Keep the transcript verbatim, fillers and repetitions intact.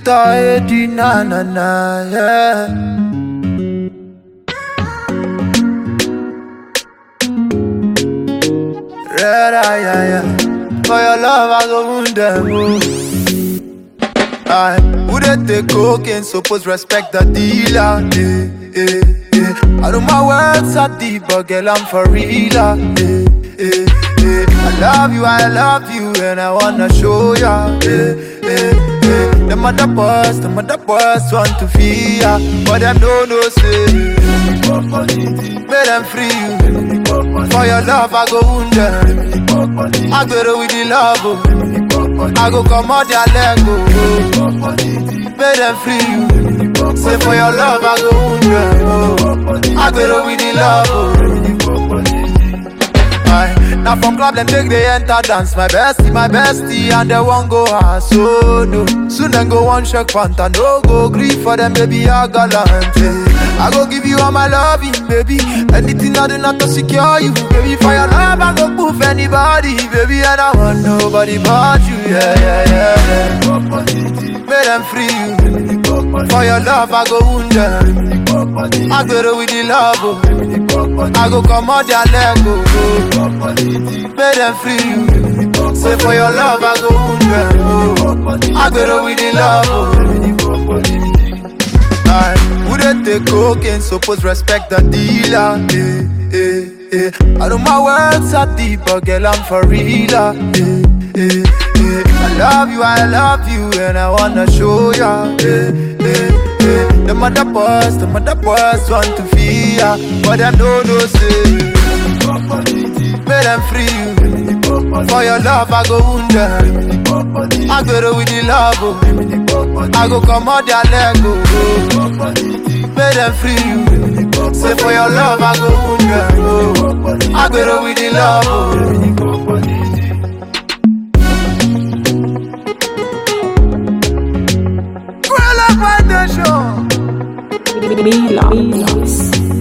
Edi na na na, yeah. Red eye, yeah, yeah. For your love, I go wound them. Oh. I wouldn't take cocaine, suppose respect the dealer. Eh, eh, eh. I know my words are deep, but girl, I'm for real. Eh, eh, eh. I love you, I love you, and I wanna show ya. Eh, eh, eh. The mother boys, the mother boys want to feel ya, but them don't know say. Make them free you. For your love, I go wound them. I go with the love, oh. I go come out their leg, oh. Make them free you. Say for your love, I go wound them, oh. I go with the love, oh. Aye. Now from club them take they enter dance. My bestie, my bestie, and they won't go ass. So no, soon then go one shake panta. No go grief for them, baby, I gallant. I go give you all my loving, baby. Anything I do not to secure you, baby. For your love, I go proof anybody, baby. And I want nobody but you, yeah, yeah, yeah, yeah. Make them free you. For your love, I go wound them. I go with the love, oh. I go come out their leg, oh. Make them free you. Say for your love, I go wound them, oh. I go with the love, oh. I wouldn't take cocaine, suppose respect the dealer. Eh, eh, eh. I know my words are deep, but girl, I'm for real. Eh, eh, eh. I love you, I love you, and I wanna show ya. Eh, eh, eh. The mother boys, the mother boys want to feel ya, but them don't know say. Make them free you. For your love, I go wound them. I go with the love, oh. I go come out their leg, oh. Make them free you. Say for your love, I go wound them, oh. I go with the love, oh. Girl, up on the show. Milos.